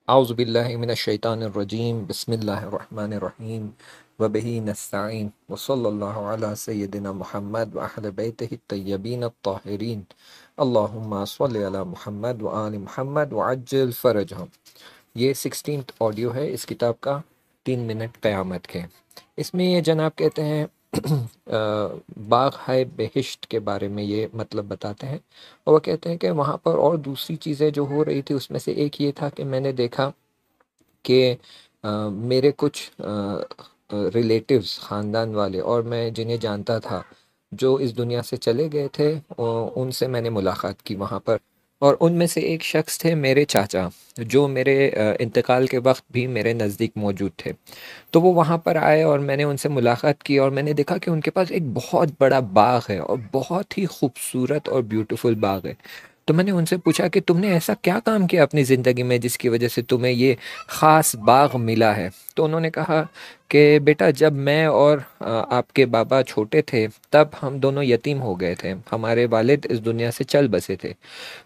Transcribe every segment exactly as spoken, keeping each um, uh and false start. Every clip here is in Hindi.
आउज़ुबिल्लाहि मिनश्शैतानिर्रजीम बिस्मिल्लाहिर्रहमानिर्रहीम व बिही नस्तईन व सल्लल्लाहु अला सय्यिदिना मुहम्मद व अहले बैतिहि तय्यबीन अत्ताहिरीन अल्लाहुम्मा सल्लि अला मुहम्मद व आलि मुहम्मद व अज्जिल फ़रजहुम। ये सिक्सटीन्थ ऑडियो है इस किताब का, तीन मिनट क़यामत के। इसमें ये जनाब कहते हैं अ, बाग़ है बेहिश्त के बारे में ये मतलब बताते हैं, और वो कहते हैं कि वहाँ पर और दूसरी चीज़ें जो हो रही थी उसमें से एक ये था कि मैंने देखा कि अ, मेरे कुछ रिलेटिव्स ख़ानदान वाले और मैं जिन्हें जानता था जो इस दुनिया से चले गए थे, और उनसे मैंने मुलाकात की वहाँ पर। और उनमें से एक शख्स थे मेरे चाचा, जो मेरे अ, इंतकाल के वक्त भी मेरे नज़दीक मौजूद थे। तो वो वहाँ पर आए और मैंने उनसे मुलाकात की, और मैंने देखा कि उनके पास एक बहुत बड़ा बाग़ है और बहुत ही खूबसूरत और ब्यूटीफुल बाग़ है। तो मैंने उनसे पूछा कि तुमने ऐसा क्या काम किया अपनी ज़िंदगी में जिसकी वजह से तुम्हें ये ख़ास बाग़ मिला है? तो उन्होंने कहा कि बेटा, जब मैं और अ, आपके बाबा छोटे थे तब हम दोनों यतीम हो गए थे। हमारे वालिद इस दुनिया से चल बसे थे।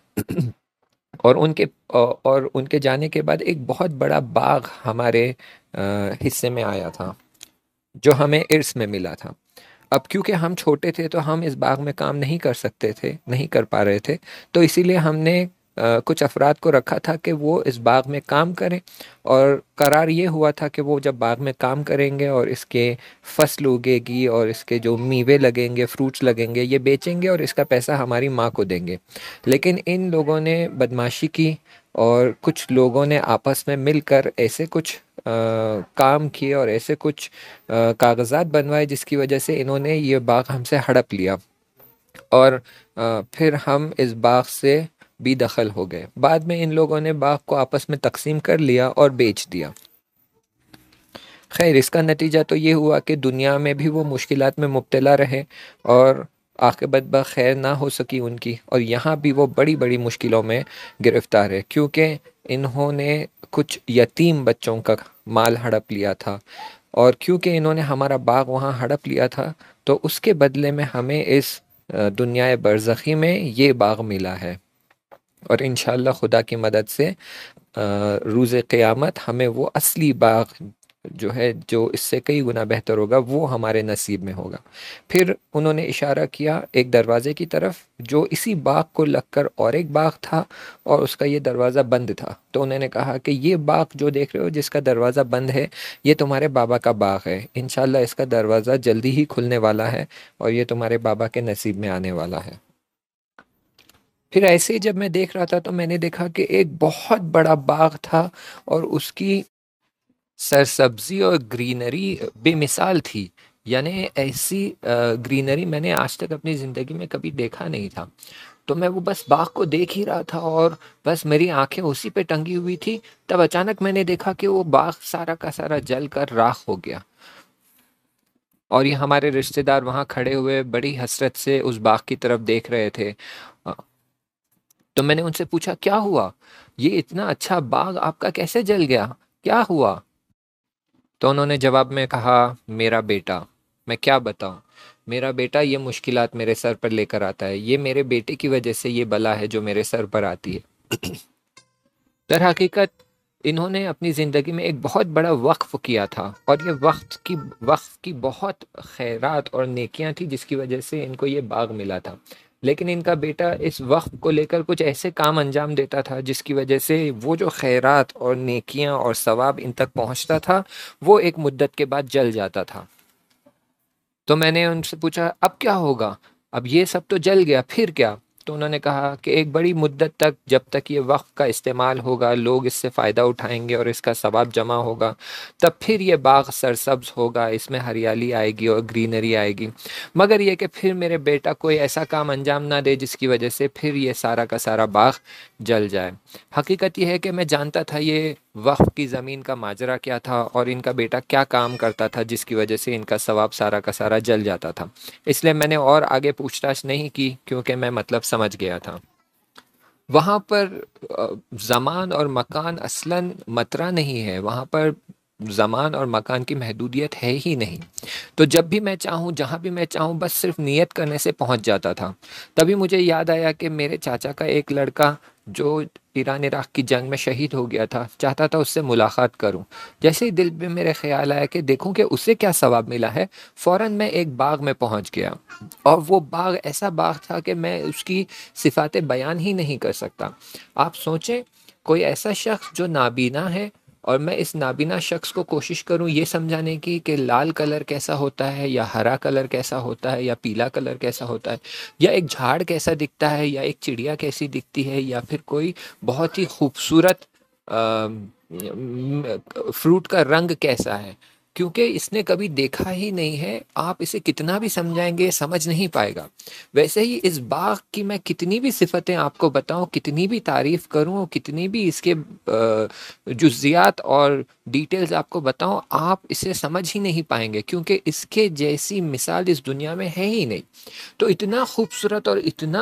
और उनके अ, और उनके जाने के बाद एक बहुत बड़ा बाग़ हमारे अ, हिस्से में आया था, जो हमें इर्स में मिला था। अब क्योंकि हम छोटे थे तो हम इस बाग में काम नहीं कर सकते थे, नहीं कर पा रहे थे। तो इसीलिए हमने अ, कुछ अफराद को रखा था कि वो इस बाग में काम करें, और करार ये हुआ था कि वो जब बाग में काम करेंगे और इसके फसल उगेगी और इसके जो मेवे लगेंगे, फ्रूट्स लगेंगे, ये बेचेंगे और इसका पैसा हमारी माँ को देंगे। लेकिन इन लोगों ने बदमाशी की, और कुछ लोगों ने आपस में मिलकर ऐसे कुछ अ, काम किए और ऐसे कुछ अ, कागज़ात बनवाए जिसकी वजह से इन्होंने ये बाग हमसे हड़प लिया, और अ, फिर हम इस बाग से बेदखल हो गए। बाद में इन लोगों ने बाग को आपस में तकसीम कर लिया और बेच दिया। खैर, इसका नतीजा तो ये हुआ कि दुनिया में भी वो मुश्किलात में मुब्तला रहे, और आक़िबत बख़ैर ना हो सकी उनकी, और यहाँ भी वो बड़ी बड़ी मुश्किलों में गिरफ़्तार है, क्योंकि इन्होंने कुछ यतीम बच्चों का माल हड़प लिया था। और क्योंकि इन्होंने हमारा बाग वहाँ हड़प लिया था, तो उसके बदले में हमें इस अ, दुनियाए बरज़खी में ये बाग मिला है, और इंशाअल्लाह खुदा की मदद से अ, रोज़े क़यामत हमें वो असली बाग जो है, जो इससे कई गुना बेहतर होगा, वो हमारे नसीब में होगा। फिर उन्होंने इशारा किया एक दरवाज़े की तरफ, जो इसी बाग को लगकर और एक बाग था, और उसका ये दरवाज़ा बंद था। तो उन्होंने कहा कि ये बाग जो देख रहे हो जिसका दरवाज़ा बंद है, ये तुम्हारे बाबा का बाग है। इंशाअल्लाह इसका दरवाज़ा जल्दी ही खुलने वाला है, और ये तुम्हारे बाबा के नसीब में आने वाला है। फिर ऐसे ही जब मैं देख रहा था तो मैंने देखा कि एक बहुत बड़ा बाग था, और उसकी सरसब्ज़ी और ग्रीनरी बेमिसाल थी। यानी ऐसी अ, ग्रीनरी मैंने आज तक अपनी ज़िंदगी में कभी देखा नहीं था। तो मैं वो बस बाग को देख ही रहा था, और बस मेरी आँखें उसी पे टंगी हुई थी। तब अचानक मैंने देखा कि वो बाग सारा का सारा जल कर राख हो गया, और ये हमारे रिश्तेदार वहाँ खड़े हुए बड़ी हसरत से उस बाग की तरफ देख रहे थे। अ, तो मैंने उनसे पूछा, क्या हुआ? ये इतना अच्छा बाग आपका कैसे जल गया? क्या हुआ? तो उन्होंने जवाब में कहा, मेरा बेटा। मैं क्या बताऊं, मेरा बेटा ये मुश्किलात मेरे सर पर लेकर आता है। ये मेरे बेटे की वजह से ये बला है जो मेरे सर पर आती है। दर हकीकत इन्होंने अपनी ज़िंदगी में एक बहुत बड़ा वक्फ़ किया था, और ये वक्त की वक्फ़ की बहुत खैरात और नेकियां थी जिसकी वजह से इनको ये बाग मिला था। लेकिन इनका बेटा इस वक्फ़ को लेकर कुछ ऐसे काम अंजाम देता था जिसकी वजह से वो जो खैरात और नेकियां और सवाब इन तक पहुंचता था, वो एक मुद्दत के बाद जल जाता था। तो मैंने उनसे पूछा, अब क्या होगा? अब ये सब तो जल गया, फिर क्या? तो उन्होंने कहा कि एक बड़ी मुद्दत तक, जब तक ये वक़्त का इस्तेमाल होगा, लोग इससे फ़ायदा उठाएंगे और इसका सवाब जमा होगा, तब फिर ये बाग सरसब्ज़ होगा, इसमें हरियाली आएगी और ग्रीनरी आएगी। मगर ये कि फिर मेरे बेटा कोई ऐसा काम अंजाम ना दे जिसकी वजह से फिर ये सारा का सारा बाग जल जाए। हकीकत ये है कि मैं जानता था ये वक़्फ़ की ज़मीन का माजरा क्या था, और इनका बेटा क्या काम करता था जिसकी वजह से इनका सवाब सारा का सारा जल जाता था। इसलिए मैंने और आगे पूछताछ नहीं की, क्योंकि मैं मतलब समझ गया था। वहाँ पर अ, ज़मान और मकान असलन मतरा नहीं है, वहाँ पर ज़मान और मकान की महदूदियत है ही नहीं। तो जब भी मैं चाहूँ, जहाँ भी मैं चाहूँ, बस सिर्फ नियत करने से पहुँच जाता था। तभी मुझे याद आया कि मेरे चाचा का एक लड़का जो ईरान इराक़ की जंग में शहीद हो गया था, चाहता था उससे मुलाकात करूं। जैसे ही दिल में मेरे ख्याल आया कि देखूं कि उसे क्या सवाब मिला है, फ़ौरन मैं एक बाग में पहुंच गया। और वो बाग ऐसा बाग था कि मैं उसकी सिफ़ातें बयान ही नहीं कर सकता। आप सोचें, कोई ऐसा शख्स जो नाबीना है, और मैं इस नाबीना शख्स को कोशिश करूं ये समझाने की कि लाल कलर कैसा होता है, या हरा कलर कैसा होता है, या पीला कलर कैसा होता है, या एक झाड़ कैसा दिखता है, या एक चिड़िया कैसी दिखती है, या फिर कोई बहुत ही खूबसूरत फ्रूट का रंग कैसा है, क्योंकि इसने कभी देखा ही नहीं है। आप इसे कितना भी समझाएंगे समझ नहीं पाएगा। वैसे ही इस बाग की मैं कितनी भी सिफतें आपको बताऊं, कितनी भी तारीफ करूं, कितनी भी इसके जुज़ियात और डिटेल्स आपको बताऊं, आप इसे समझ ही नहीं पाएंगे, क्योंकि इसके जैसी मिसाल इस दुनिया में है ही नहीं। तो इतना खूबसूरत और इतना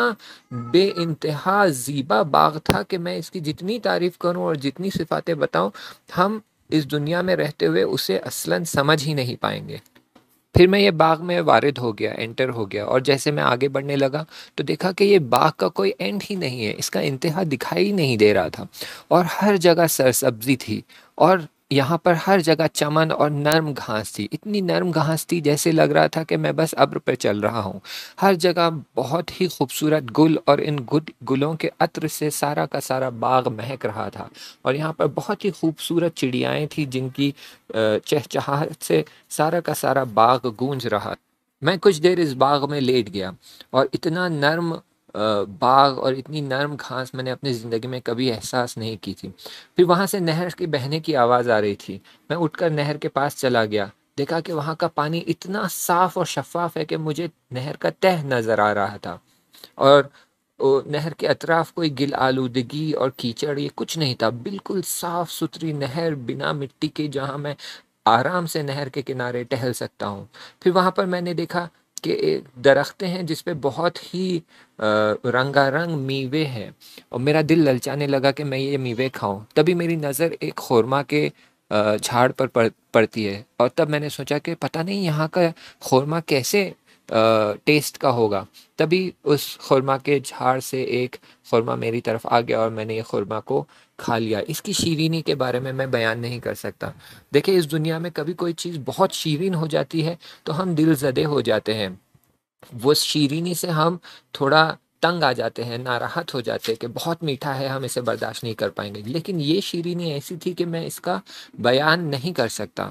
बेइंतहा ज़ीबा बाग था कि मैं इसकी जितनी तारीफ़ करूं और जितनी सिफ़ातें बताऊं, हम इस दुनिया में रहते हुए उसे असलन समझ ही नहीं पाएंगे। फिर मैं ये बाग में वारिद हो गया, एंटर हो गया, और जैसे मैं आगे बढ़ने लगा तो देखा कि ये बाग का कोई एंड ही नहीं है, इसका इंतहा दिखाई नहीं दे रहा था। और हर जगह सरसब्जी थी, और यहाँ पर हर जगह चमन और नर्म घास थी। इतनी नर्म घास थी जैसे लग रहा था कि मैं बस अब्र पर चल रहा हूँ। हर जगह बहुत ही खूबसूरत गुल, और इन गुल गुलों के अत्र से सारा का सारा बाग महक रहा था। और यहाँ पर बहुत ही खूबसूरत चिड़ियाएँ थी जिनकी चहचहाहट से सारा का सारा बाग गूंज रहा। मैं कुछ देर इस बाग में लेट गया, और इतना नर्म बाग और इतनी नर्म घास मैंने अपनी ज़िंदगी में कभी एहसास नहीं की थी। फिर वहाँ से नहर के बहने की आवाज़ आ रही थी। मैं उठकर नहर के पास चला गया, देखा कि वहाँ का पानी इतना साफ़ और शफाफ है कि मुझे नहर का तह नज़र आ रहा था। और नहर के अतराफ कोई गिल आलूदगी और कीचड़ ये कुछ नहीं था, बिल्कुल साफ़ सुथरी नहर बिना मिट्टी के, जहाँ मैं आराम से नहर के किनारे टहल सकता हूँ। फिर वहाँ पर मैंने देखा कि दरख्तें हैं जिस पे बहुत ही रंगारंग मीवे हैं, और मेरा दिल ललचाने लगा कि मैं ये मीवे खाऊं। तभी मेरी नज़र एक खुरमा के झाड़ पर पड़ पड़ती है, और तब मैंने सोचा कि पता नहीं यहाँ का खुरमा कैसे टेस्ट का होगा। तभी उस खुरमा के झाड़ से एक खुरमा मेरी तरफ आ गया, और मैंने ये खुरमा को खा लिया। इसकी शीरीनी के बारे में मैं बयान नहीं कर सकता। देखिए, इस दुनिया में कभी कोई चीज़ बहुत शीरीन हो जाती है तो हम दिल ज़दे हो जाते हैं। वो शीरीनी से हम थोड़ा तंग आ जाते हैं, नाराहत हो जाते हैं कि बहुत मीठा है, हम इसे बर्दाश्त नहीं कर पाएंगे। लेकिन ये शीरीनी ऐसी थी कि मैं इसका बयान नहीं कर सकता।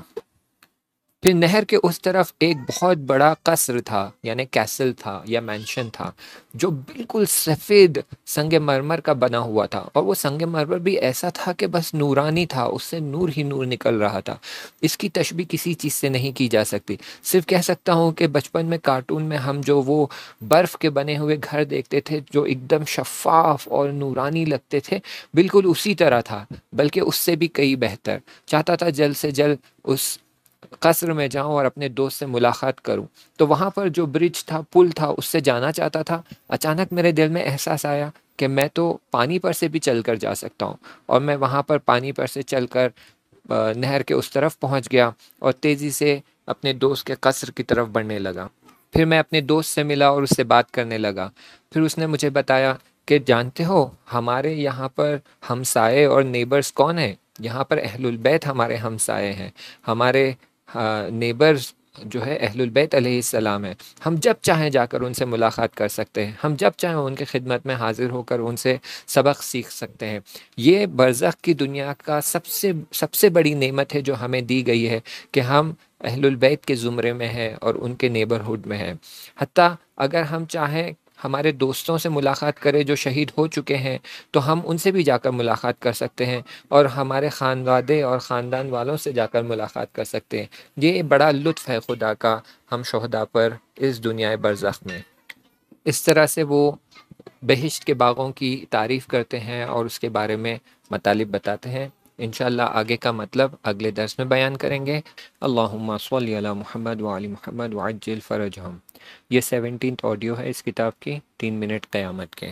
फिर नहर के उस तरफ एक बहुत बड़ा कसर था, यानी कैसल था या मैंशन था, जो बिल्कुल सफ़ेद संगमरमर का बना हुआ था। और वो संगमरमर भी ऐसा था कि बस नूरानी था, उससे नूर ही नूर निकल रहा था। इसकी तशबीह किसी चीज़ से नहीं की जा सकती। सिर्फ कह सकता हूँ कि बचपन में कार्टून में हम जो वो बर्फ़ के बने हुए घर देखते थे जो एकदम शफाफ और नूरानी लगते थे, बिल्कुल उसी तरह था, बल्कि उससे भी कई बेहतर। चाहता था जल्द से जल्द उस कसर में जाऊं और अपने दोस्त से मुलाकात करूं। तो वहाँ पर जो ब्रिज था, पुल था, उससे जाना चाहता था। अचानक मेरे दिल में एहसास आया कि मैं तो पानी पर से भी चलकर जा सकता हूँ, और मैं वहाँ पर पानी पर से चलकर नहर के उस तरफ पहुँच गया, और तेज़ी से अपने दोस्त के कसर की तरफ बढ़ने लगा। फिर मैं अपने दोस्त से मिला और उससे बात करने लगा। फिर उसने मुझे बताया कि जानते हो, हमारे यहाँ पर हमसाए और नेबर्स कौन है? यहाँ पर अहलुल बैत हमारे हमसाए हैं। हमारे नेबर्स जो है अहलुल बैत अलैहिस्सलाम है। हम जब चाहें जाकर उनसे मुलाकात कर सकते हैं, हम जब चाहें उनके खिदमत में हाजिर होकर उनसे सबक सीख सकते हैं। ये बरज़ख की दुनिया का सबसे सबसे बड़ी नेमत है जो हमें दी गई है, कि हम अहलुल बैत के ज़ुमरे में हैं और उनके नेबरहुड में हैं। हत्ता अगर हम चाहें हमारे दोस्तों से मुलाकात करें जो शहीद हो चुके हैं, तो हम उनसे भी जाकर मुलाकात कर सकते हैं, और हमारे ख़ानवादे और ख़ानदान वालों से जाकर मुलाकात कर सकते हैं। ये बड़ा लुत्फ़ है खुदा का हम शोहदा पर इस दुनिया बरज़ख में। इस तरह से वो बहिश्त के बागों की तारीफ़ करते हैं और उसके बारे में मतालिब बताते हैं। इंशाअल्लाह आगे का मतलब अगले दर्स में बयान करेंगे। अल्लाहुम्मा सल्ली अला मुहम्मद व आलि मुहम्मद व अज्जिल फ़रजहुम। ये सेवनटीन्थ ऑडियो है इस किताब की, तीन मिनट क़यामत के।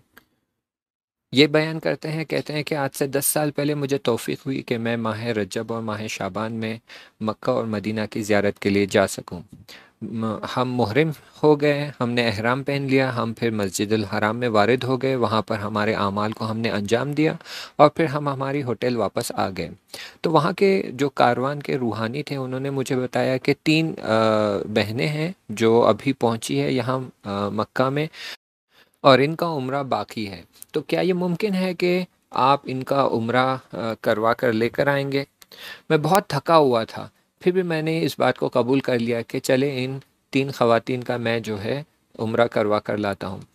ये बयान करते हैं, कहते हैं कि आज से दस साल पहले मुझे तौफ़ीक़ हुई कि मैं माह रजब और माह शाबान में मक्का और मदीना की ज़ियारत के लिए जा सकूं। म- हम मुहरिम हो गए, हमने एहराम पहन लिया, हम फिर मस्जिदुल हराम में वारिद हो गए, वहाँ पर हमारे आमाल को हमने अंजाम दिया और फिर हम हमारी होटल वापस आ गए। तो वहाँ के जो कारवान के रूहानी थे उन्होंने मुझे बताया कि तीन अ, बहनें हैं जो अभी पहुँची है यहाँ अ, मक्का में, और इनका उम्रा बाकी है। तो क्या ये मुमकिन है कि आप इनका उम्रा अ, करवा कर लेकर आएंगे? मैं बहुत थका हुआ था, फिर भी मैंने इस बात को कबूल कर लिया कि चले इन तीन खवातीन का मैं जो है उम्रा करवा कर लाता हूँ।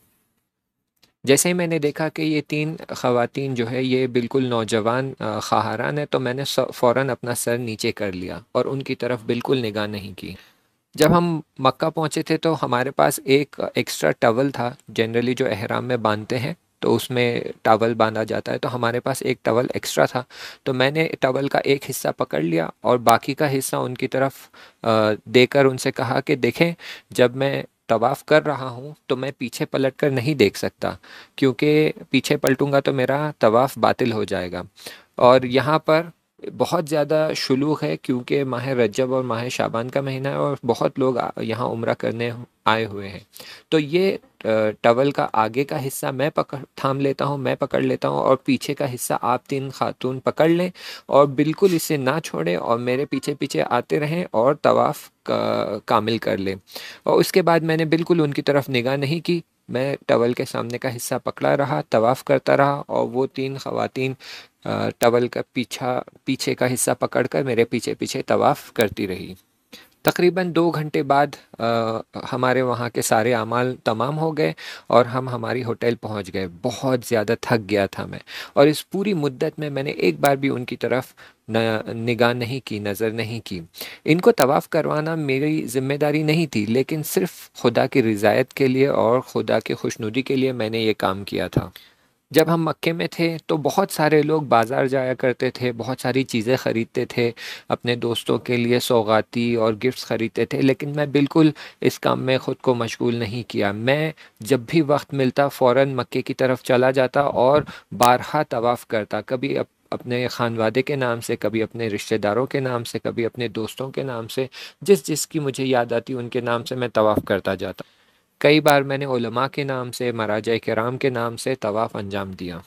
जैसे ही मैंने देखा कि ये तीन खवातीन जो है ये बिल्कुल नौजवान अ, ख़ाहारान है, तो मैंने स- फ़ौरन अपना सर नीचे कर लिया और उनकी तरफ बिल्कुल निगाह नहीं की। जब हम मक्का पहुंचे थे तो हमारे पास एक एक्स्ट्रा टवल था, जनरली जो एहराम में बांधते हैं तो उसमें टवल बांधा जाता है, तो हमारे पास एक टवल एक्स्ट्रा था। तो मैंने टवल का एक हिस्सा पकड़ लिया और बाकी का हिस्सा उनकी तरफ अ, देकर उनसे कहा कि देखें, जब मैं तवाफ़ कर रहा हूँ तो मैं पीछे पलट कर नहीं देख सकता, क्योंकि पीछे पलटूंगा तो मेरा तवाफ़ बातिल हो जाएगा। और यहाँ पर बहुत ज़्यादा शुलूक है क्योंकि माह रजब और माह शाबान का महीना है और बहुत लोग आ- यहाँ उम्रा करने आए हुए हैं। तो ये अ, टवल का आगे का हिस्सा मैं पकड़ थाम लेता हूँ, मैं पकड़ लेता हूँ, और पीछे का हिस्सा आप तीन खातून पकड़ लें और बिल्कुल इसे ना छोड़ें और मेरे पीछे पीछे आते रहें और तवाफ़ का, कामिल कर लें। और उसके बाद मैंने बिल्कुल उनकी तरफ निगाह नहीं की, मैं टवल के सामने का हिस्सा पकड़ा रहा, तवाफ़ करता रहा, और वो तीन खवातीन अ, टवल का पीछा पीछे का हिस्सा पकड़कर मेरे पीछे पीछे तवाफ़ करती रही। तकरीबन दो घंटे बाद अ, हमारे वहाँ के सारे अमाल तमाम हो गए और हम हमारी होटल पहुँच गए। बहुत ज़्यादा थक गया था मैं, और इस पूरी मुद्दत में मैंने एक बार भी उनकी तरफ न निगाह नहीं की, नज़र नहीं की। इनको तवाफ़ करवाना मेरी ज़िम्मेदारी नहीं थी, लेकिन सिर्फ़ खुदा की रिज़ायत के लिए और खुदा की खुशनुदी के लिए मैंने ये काम किया था। जब हम मक्के में थे तो बहुत सारे लोग बाज़ार जाया करते थे, बहुत सारी चीज़ें ख़रीदते थे, अपने दोस्तों के लिए सौगाती और गिफ्ट्स ख़रीदते थे, लेकिन मैं बिल्कुल इस काम में ख़ुद को मशगूल नहीं किया। मैं जब भी वक्त मिलता फ़ौरन मक्के की तरफ चला जाता और बारहा तवाफ़ करता, कभी अप, अपने खानवादे के नाम से, कभी अपने रिश्तेदारों के नाम से, कभी अपने दोस्तों के नाम से, जिस जिसकी मुझे याद आती उनके नाम से मैं तवाफ़ करता जाता। कई बार मैंने उलमा के नाम से, मराजा किराम के नाम से तवाफ़ अंजाम दिया।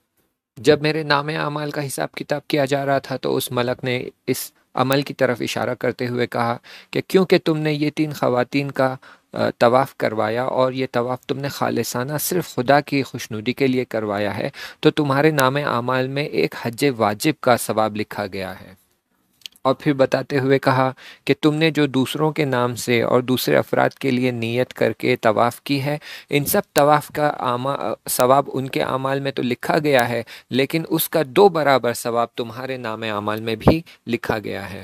जब मेरे नामे अमाल का हिसाब किताब किया जा रहा था तो उस मलक ने इस अमल की तरफ इशारा करते हुए कहा कि क्योंकि तुमने ये तीन खवातीन का अ, तवाफ़ करवाया और ये तवाफ़ तुमने खालिसाना सिर्फ़ खुदा की खुशनुदी के लिए करवाया है, तो तुम्हारे नामे अमाल में एक हज वाजिब का सवाब लिखा गया है। और फिर बताते हुए कहा कि तुमने जो दूसरों के नाम से और दूसरे अफराद के लिए नीयत करके तवाफ़ की है, इन सब तवाफ़ का आमा सवाब उनके अमाल में तो लिखा गया है, लेकिन उसका दो बराबर सवाब तुम्हारे नाम अमाल में भी लिखा गया है।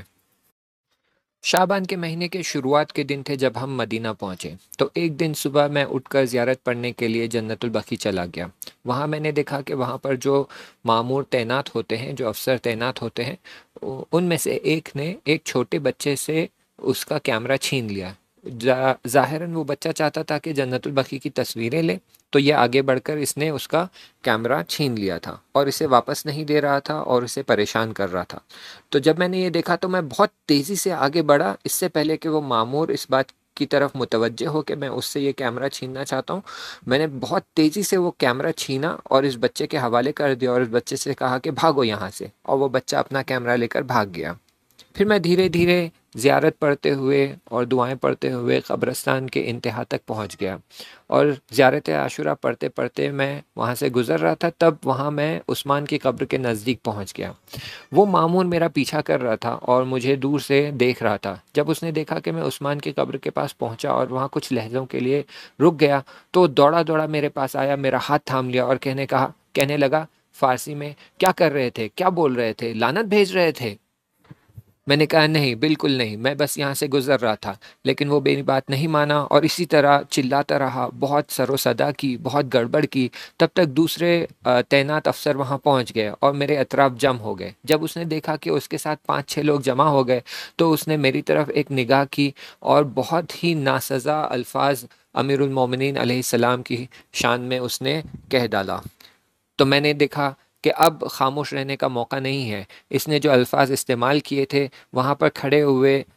शाबान के महीने के शुरुआत के दिन थे जब हम मदीना पहुंचे। तो एक दिन सुबह मैं उठकर ज़ियारत पढ़ने के लिए जन्नतुल बकी चला गया। वहाँ मैंने देखा कि वहाँ पर जो मामूर तैनात होते हैं, जो अफसर तैनात होते हैं, उ- उनमें से एक ने एक छोटे बच्चे से उसका कैमरा छीन लिया। जा ज़ाहिरन वो बच्चा चाहता था कि जन्नतुल बकी की तस्वीरें ले, तो ये आगे बढ़कर इसने उसका कैमरा छीन लिया था और इसे वापस नहीं दे रहा था और इसे परेशान कर रहा था। तो जब मैंने ये देखा तो मैं बहुत तेज़ी से आगे बढ़ा, इससे पहले कि वो मामूर इस बात की तरफ मुतवज्जे हो कि मैं उससे ये कैमरा छीनना चाहता हूँ। मैंने बहुत तेज़ी से वो कैमरा छीना और इस बच्चे के हवाले कर दिया और इस बच्चे से कहा कि भागो यहाँ से, और वो बच्चा अपना कैमरा लेकर भाग गया। फिर मैं धीरे धीरे ज़ियारत पढ़ते हुए और दुआएं पढ़ते हुए क़ब्रस्तान के इंतहा तक पहुंच गया, और ज़ियारत आशूरा पढ़ते पढ़ते मैं वहां से गुज़र रहा था, तब वहां मैं उस्मान की कब्र के नज़दीक पहुंच गया। वो मामून मेरा पीछा कर रहा था और मुझे दूर से देख रहा था। जब उसने देखा कि मैं उस्मान की कब्र के पास पहुंचा और वहां कुछ लहज़ों के लिए रुक गया, तो दौड़ा दौड़ा मेरे पास आया, मेरा हाथ थाम लिया और कहने कहा कहने लगा फ़ारसी में, क्या कर रहे थे, क्या बोल रहे थे, लानत भेज रहे थे? मैंने कहा नहीं, बिल्कुल नहीं, मैं बस यहाँ से गुज़र रहा था। लेकिन वो मेरी बात नहीं माना और इसी तरह चिल्लाता रहा, बहुत सरो सदा की, बहुत गड़बड़ की। तब तक दूसरे अ, तैनात अफसर वहाँ पहुँच गए और मेरे अतराफ जम हो गए। जब उसने देखा कि उसके साथ पाँच छः लोग जमा हो गए, तो उसने मेरी तरफ एक निगाह की और बहुत ही नासज़ा अल्फाज अमीरुल मोमिनीन अलैहिस्सलाम की शान में उसने कह डाला। तो मैंने देखा कि अब खामोश रहने का मौका नहीं है। इसने जो अल्फाज इस्तेमाल किए थे, वहाँ पर खड़े हुए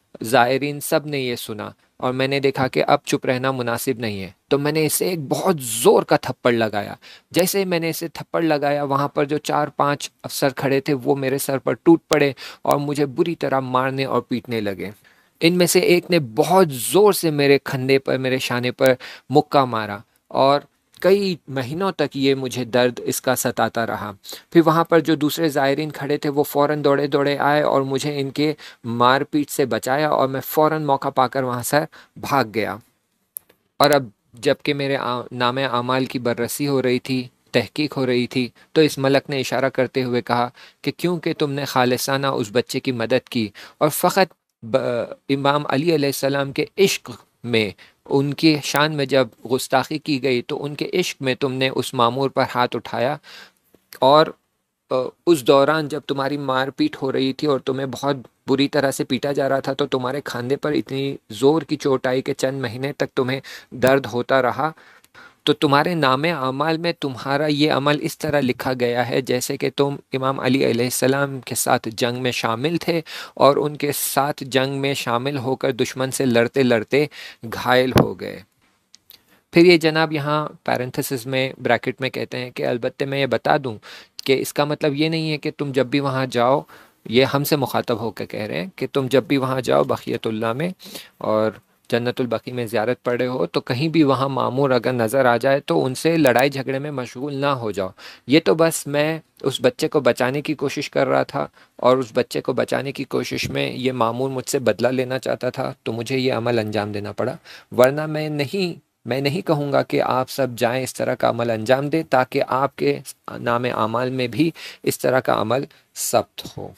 ज़ायरीन सब ने ये सुना और मैंने देखा कि अब चुप रहना मुनासिब नहीं है, तो मैंने इसे एक बहुत ज़ोर का थप्पड़ लगाया। जैसे ही मैंने इसे थप्पड़ लगाया, वहाँ पर जो चार पांच अफसर खड़े थे वो मेरे सर पर टूट पड़े और मुझे बुरी तरह मारने और पीटने लगे। इनमें से एक ने बहुत ज़ोर से मेरे कंधे पर, मेरे शाने पर मुक्का मारा और कई महीनों तक ये मुझे दर्द इसका सताता रहा। फिर वहाँ पर जो दूसरे ज़ायरीन खड़े थे वो फ़ौरन दौड़े दौड़े आए और मुझे इनके मारपीट से बचाया और मैं फ़ौरन मौका पाकर वहाँ से भाग गया। और अब जबकि मेरे आ, नामे आमाल की बररसी हो रही थी, तहकीक हो रही थी, तो इस मलक ने इशारा करते हुए कहा कि क्योंकि तुमने खालिसाना उस बच्चे की मदद की और फ़कत इमाम अली अलैहिस्सलाम के इश्क में, उनकी शान में जब गुस्ताखी की गई तो उनके इश्क में तुमने उस मामूर पर हाथ उठाया और अ, उस दौरान जब तुम्हारी मारपीट हो रही थी और तुम्हें बहुत बुरी तरह से पीटा जा रहा था तो तुम्हारे खांधे पर इतनी ज़ोर की चोट आई कि चंद महीने तक तुम्हें दर्द होता रहा। तो तुम्हारे नामे अमाल में तुम्हारा ये अमल इस तरह लिखा गया है जैसे कि तुम इमाम अली अलैहिस्सलाम के साथ जंग में शामिल थे और उनके साथ जंग में शामिल होकर दुश्मन से लड़ते लड़ते घायल हो गए। फिर ये जनाब यहाँ पैरेंथेसिस में ब्रैकेट में कहते हैं कि अलबत्ते मैं ये बता दूं कि इसका मतलब ये नहीं है कि तुम जब भी वहाँ जाओ, ये हमसे मुखातब होकर कह रहे हैं कि तुम जब भी वहाँ जाओ बक़ियतुल्लाह में और जन्नतुल बकी में ज़ियारत पढ़ रहे हो तो कहीं भी वहाँ मामूर अगर नज़र आ जाए तो उनसे लड़ाई झगड़े में मशगूल ना हो जाओ। ये तो बस मैं उस बच्चे को बचाने की कोशिश कर रहा था और उस बच्चे को बचाने की कोशिश में ये मामूर मुझसे बदला लेना चाहता था तो मुझे ये अमल अंजाम देना पड़ा। वरना मैं नहीं मैं नहीं कहूँगा कि आप सब जाएं इस तरह का अमल अंजाम दें ताकि आपके नामे आमाल में भी इस तरह का अमल सब्त हो।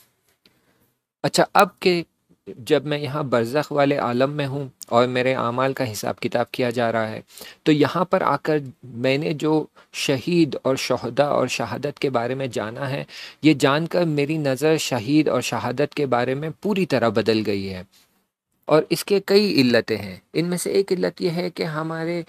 अच्छा, अब के जब मैं यहाँ बरज़ख वाले आलम में हूँ और मेरे आमाल का हिसाब किताब किया जा रहा है, तो यहाँ पर आकर मैंने जो शहीद और शहदा और शहादत के बारे में जाना है, ये जानकर मेरी नज़र शहीद और शहादत के बारे में पूरी तरह बदल गई है। और इसके कई इल्लतें हैं। इनमें से एक इल्लत यह है कि हमारे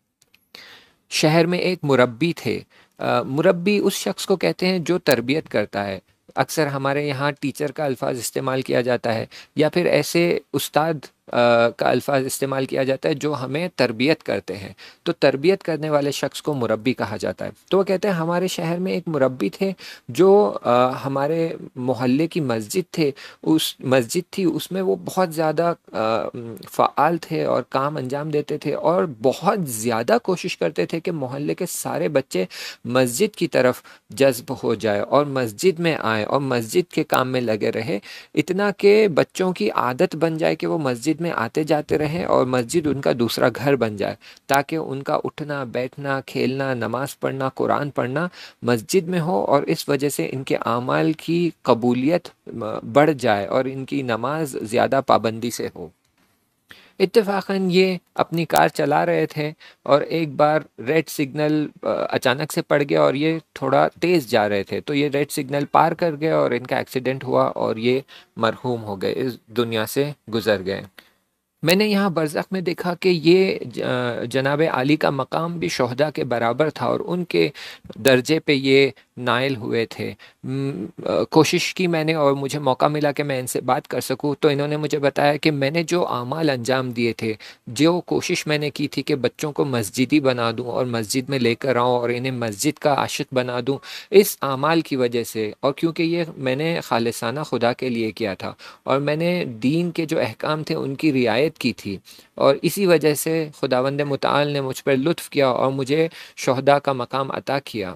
शहर में एक मुरब्बी थे। अ, मुरब्बी उस शख्स को कहते हैं जो तरबियत करता है। अक्सर हमारे यहाँ टीचर का अल्फाज इस्तेमाल किया जाता है या फिर ऐसे उस्ताद अ, का अल्फाज इस्तेमाल किया जाता है जो हमें तरबियत करते हैं। तो तरबियत करने वाले शख्स को मुरब्बी कहा जाता है। तो वो कहते हैं हमारे शहर में एक मुरब्बी थे जो अ, हमारे मोहल्ले की मस्जिद थे उस मस्जिद थी उसमें वो बहुत ज़्यादा फ़ाल थे और काम अंजाम देते थे और बहुत ज़्यादा कोशिश करते थे कि मोहल्ले के सारे बच्चे मस्जिद की तरफ जज्ब हो जाए और मस्जिद में आए और मस्जिद के काम में लगे रहे। इतना कि बच्चों की आदत बन जाए कि वो मस्जिद में आते जाते रहें और मस्जिद उनका दूसरा घर बन जाए, ताकि उनका उठना बैठना खेलना नमाज़ पढ़ना कुरान पढ़ना मस्जिद में हो और इस वजह से इनके आमाल की कबूलियत बढ़ जाए और इनकी नमाज ज़्यादा पाबंदी से हो। इत्तेफाकन ये अपनी कार चला रहे थे और एक बार रेड सिग्नल अ, अचानक से पड़ गया और ये थोड़ा तेज़ जा रहे थे तो ये रेड सिग्नल पार कर गए और इनका एक्सीडेंट हुआ और ये मरहूम हो गए, इस दुनिया से गुज़र गए। मैंने यहाँ बरज़ख में देखा कि ये ज- जनाब आली का मकाम भी शोहदा के बराबर था और उनके दर्जे पे ये नाइल हुए थे। म, अ, कोशिश की मैंने और मुझे मौका मिला कि मैं इनसे बात कर सकूं तो इन्होंने मुझे बताया कि मैंने जो आमाल अंजाम दिए थे, जो कोशिश मैंने की थी कि बच्चों को मस्जिदी बना दूं और मस्जिद में लेकर आऊं और इन्हें मस्जिद का आशिक बना दूं, इस आमाल की वजह से और क्योंकि ये मैंने खालिसाना खुदा के लिए किया था और मैंने दीन के जो अहकाम थे उनकी रियायत की थी और इसी वजह से खुदावंद मुताल ने मुझ पर लुत्फ़ किया और मुझे शोहदा का मकाम अता किया।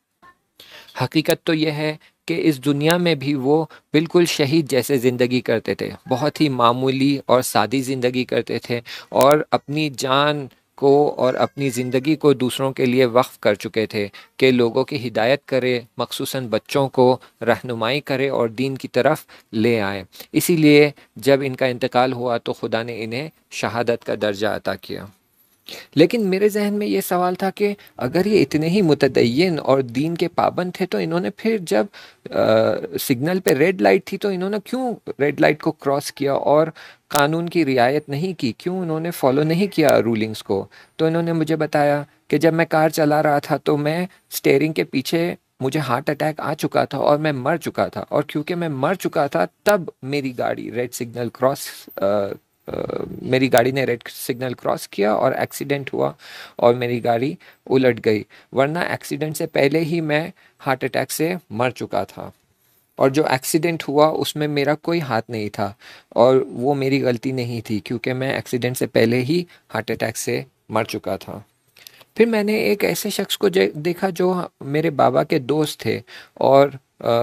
हकीकत तो यह है कि इस दुनिया में भी वो बिल्कुल शहीद जैसे ज़िंदगी करते थे, बहुत ही मामूली और सादी ज़िंदगी करते थे और अपनी जान को और अपनी ज़िंदगी को दूसरों के लिए वक्फ़ कर चुके थे कि लोगों की हिदायत करे, मखसूसन बच्चों को रहनुमाई करे और दीन की तरफ ले आए। इसीलिए जब इनका इंतकाल हुआ तो खुदा ने इन्हें शहादत का दर्जा अता किया। लेकिन मेरे जहन में ये सवाल था कि अगर ये इतने ही मुतदय्यन और दीन के पाबंद थे तो इन्होंने फिर जब आ, सिग्नल पे रेड लाइट थी तो इन्होंने क्यों रेड लाइट को क्रॉस किया और कानून की रियायत नहीं की, क्यों इन्होंने फॉलो नहीं किया रूलिंग्स को। तो इन्होंने मुझे बताया कि जब मैं कार चला रहा था तो मैं स्टेयरिंग के पीछे मुझे हार्ट अटैक आ चुका था और मैं मर चुका था। और क्योंकि मैं मर चुका था तब मेरी गाड़ी रेड सिग्नल क्रॉस Uh, मेरी गाड़ी ने रेड सिग्नल क्रॉस किया और एक्सीडेंट हुआ और मेरी गाड़ी उलट गई, वरना एक्सीडेंट से पहले ही मैं हार्ट अटैक से मर चुका था। और जो एक्सीडेंट हुआ उसमें मेरा कोई हाथ नहीं था और वो मेरी गलती नहीं थी, क्योंकि मैं एक्सीडेंट से पहले ही हार्ट अटैक से मर चुका था। फिर मैंने एक ऐसे शख्स को देखा जो मेरे बाबा के दोस्त थे, और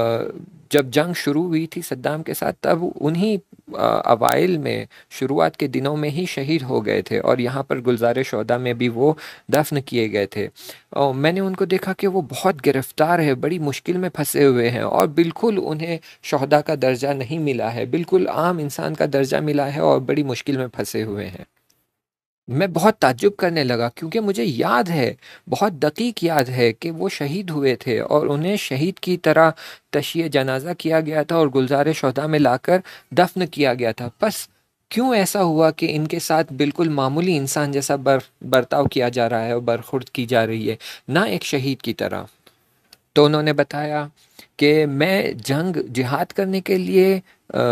जब जंग शुरू हुई थी सद्दाम के साथ तब उन्हीं अवाइल में, शुरुआत के दिनों में ही शहीद हो गए थे, और यहाँ पर गुलजार शोदा में भी वो दफन किए गए थे। और मैंने उनको देखा कि वो बहुत गिरफ्तार है, बड़ी मुश्किल में फंसे हुए हैं, और बिल्कुल उन्हें शोहदा का दर्जा नहीं मिला है, बिल्कुल आम इंसान का दर्जा मिला है और बड़ी मुश्किल में फंसे हुए हैं। मैं बहुत ताज्जुब करने लगा, क्योंकि मुझे याद है, बहुत दकीक याद है कि वो शहीद हुए थे और उन्हें शहीद की तरह तशिए जनाजा किया गया था और गुलजार शोहदा में लाकर दफन किया गया था। बस क्यों ऐसा हुआ कि इनके साथ बिल्कुल मामूली इंसान जैसा बर बर्ताव किया जा रहा है और बरखुर्द की जा रही है, ना एक शहीद की तरह। तो उन्होंने बताया कि मैं जंग जिहाद करने के लिए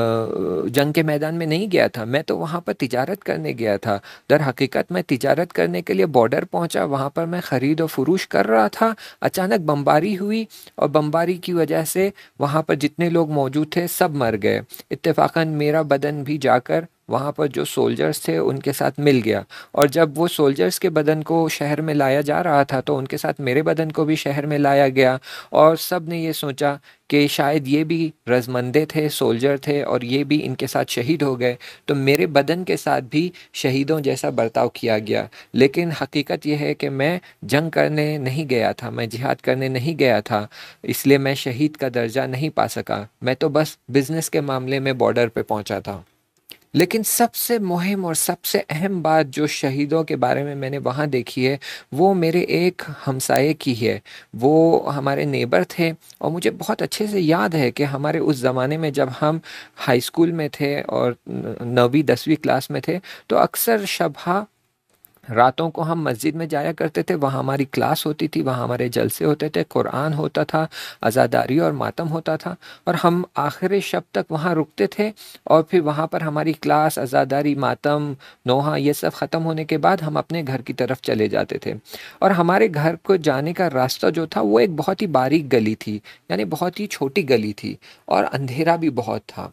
जंग के मैदान में नहीं गया था, मैं तो वहाँ पर तिजारत करने गया था। दर हकीकत मैं तिजारत करने के लिए बॉर्डर पहुँचा, वहाँ पर मैं ख़रीद और फरोश कर रहा था। अचानक बमबारी हुई और बमबारी की वजह से वहाँ पर जितने लोग मौजूद थे सब मर गए। इत्तेफाकन मेरा बदन भी जाकर वहाँ पर जो सोल्जर्स थे उनके साथ मिल गया, और जब वो सोल्जर्स के बदन को शहर में लाया जा रहा था तो उनके साथ मेरे बदन को भी शहर में लाया गया, और सब ने ये सोचा कि शायद ये भी रज़मंदे थे, सोल्जर थे, और ये भी इनके साथ शहीद हो गए, तो मेरे बदन के साथ भी शहीदों जैसा बर्ताव किया गया। लेकिन हकीकत यह है कि मैं जंग करने नहीं गया था, मैं जिहाद करने नहीं गया था, इसलिए मैं शहीद का दर्जा नहीं पा सका। मैं तो बस बिज़नेस के मामले में बॉर्डर पे पहुंचा था। लेकिन सबसे मुहिम और सबसे अहम बात जो शहीदों के बारे में मैंने वहाँ देखी है, वो मेरे एक हमसाये की है। वो हमारे नेबर थे, और मुझे बहुत अच्छे से याद है कि हमारे उस ज़माने में जब हम हाई स्कूल में थे और नौवीं दसवीं क्लास में थे, तो अक्सर शबहा रातों को हम मस्जिद में जाया करते थे, वहाँ हमारी क्लास होती थी, वहाँ हमारे जलसे होते थे, कुरान होता था, अज़ादारी और मातम होता था, और हम आखिरी शब तक वहाँ रुकते थे। और फिर वहाँ पर हमारी क्लास, अज़ादारी, मातम, नोहा ये सब ख़त्म होने के बाद हम अपने घर की तरफ चले जाते थे। और हमारे घर को जाने का रास्ता जो था वो एक बहुत ही बारीक गली थी, यानी बहुत ही छोटी गली थी, और अंधेरा भी बहुत था।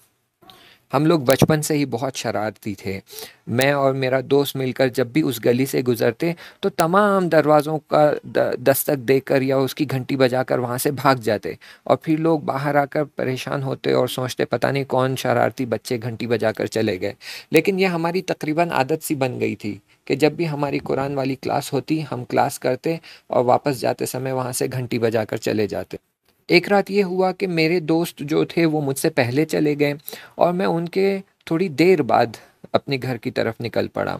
हम लोग बचपन से ही बहुत शरारती थे। मैं और मेरा दोस्त मिलकर जब भी उस गली से गुज़रते तो तमाम दरवाज़ों का द दस्तक देकर या उसकी घंटी बजाकर वहाँ से भाग जाते, और फिर लोग बाहर आकर परेशान होते और सोचते पता नहीं कौन शरारती बच्चे घंटी बजाकर चले गए। लेकिन ये हमारी तकरीबन आदत सी बन गई थी कि जब भी हमारी कुरान वाली क्लास होती, हम क्लास करते और वापस जाते समय वहाँ से घंटी बजाकर चले जाते। एक रात ये हुआ कि मेरे दोस्त जो थे वो मुझसे पहले चले गए, और मैं उनके थोड़ी देर बाद अपने घर की तरफ निकल पड़ा।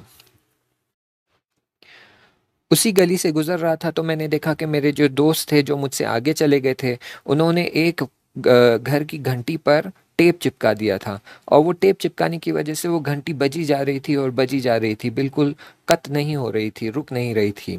उसी गली से गुजर रहा था तो मैंने देखा कि मेरे जो दोस्त थे जो मुझसे आगे चले गए थे, उन्होंने एक अ, घर की घंटी पर टेप चिपका दिया था, और वो टेप चिपकाने की वजह से वो घंटी बजी जा रही थी और बजी जा रही थी, बिल्कुल कत नहीं हो रही थी, रुक नहीं रही थी।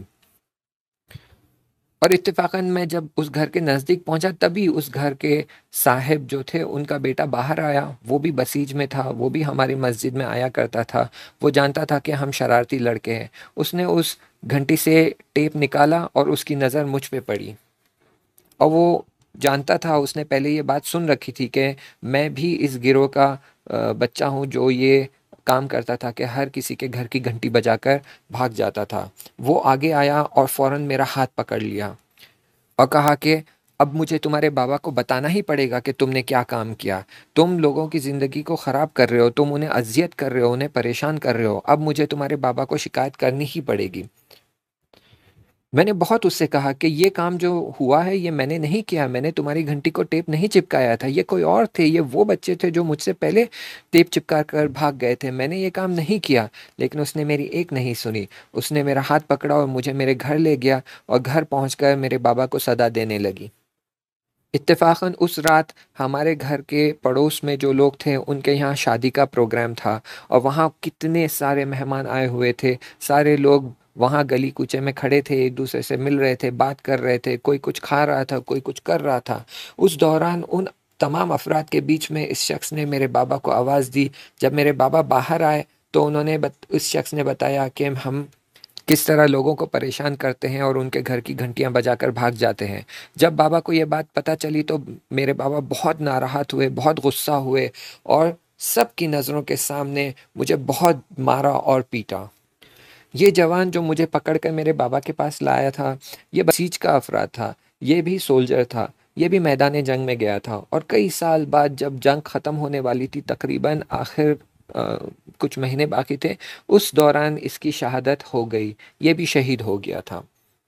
और इत्तेफाकन मैं जब उस घर के नज़दीक पहुंचा तभी उस घर के साहिब जो थे उनका बेटा बाहर आया। वो भी बसीज में था, वो भी हमारी मस्जिद में आया करता था, वो जानता था कि हम शरारती लड़के हैं। उसने उस घंटी से टेप निकाला और उसकी नज़र मुझ पे पड़ी, और वो जानता था, उसने पहले ये बात सुन रखी थी कि मैं भी इस गिरोह का अ, बच्चा हूँ जो ये काम करता था कि हर किसी के घर की घंटी बजाकर भाग जाता था। वो आगे आया और फ़ौरन मेरा हाथ पकड़ लिया और कहा कि अब मुझे तुम्हारे बाबा को बताना ही पड़ेगा कि तुमने क्या काम किया। तुम लोगों की ज़िंदगी को ख़राब कर रहे हो, तुम उन्हें अजियत कर रहे हो, उन्हें परेशान कर रहे हो, अब मुझे तुम्हारे बाबा को शिकायत करनी ही पड़ेगी। मैंने बहुत उससे कहा कि ये काम जो हुआ है ये मैंने नहीं किया, मैंने तुम्हारी घंटी को टेप नहीं चिपकाया था, ये कोई और थे, ये वो बच्चे थे जो मुझसे पहले टेप चिपका कर भाग गए थे, मैंने ये काम नहीं किया। लेकिन उसने मेरी एक नहीं सुनी, उसने मेरा हाथ पकड़ा और मुझे मेरे घर ले गया, और घर पहुंचकर मेरे बाबा को सदा देने लगी। इत्तेफाकन उस रात हमारे घर के पड़ोस में जो लोग थे उनके यहाँ शादी का प्रोग्राम था, और वहाँ कितने सारे मेहमान आए हुए थे, सारे लोग वहाँ गली कूचे में खड़े थे, एक दूसरे से मिल रहे थे, बात कर रहे थे, कोई कुछ खा रहा था, कोई कुछ कर रहा था। उस दौरान उन तमाम अफराद के बीच में इस शख्स ने मेरे बाबा को आवाज़ दी। जब मेरे बाबा बाहर आए तो उन्होंने बत, उस शख्स ने बताया कि हम किस तरह लोगों को परेशान करते हैं और उनके घर की घंटियां बजाकर भाग जाते हैं। जब बाबा को ये बात पता चली तो मेरे बाबा बहुत नाराहत हुए, बहुत गुस्सा हुए और सबकी नज़रों के सामने मुझे बहुत मारा और पीटा। ये जवान जो मुझे पकड़ कर मेरे बाबा के पास लाया था, ये बसीज का अफराद था, ये भी सोल्जर था, ये भी मैदान जंग में गया था। और कई साल बाद जब जंग ख़त्म होने वाली थी, तकरीबन आखिर अ, कुछ महीने बाकी थे, उस दौरान इसकी शहादत हो गई, ये भी शहीद हो गया था।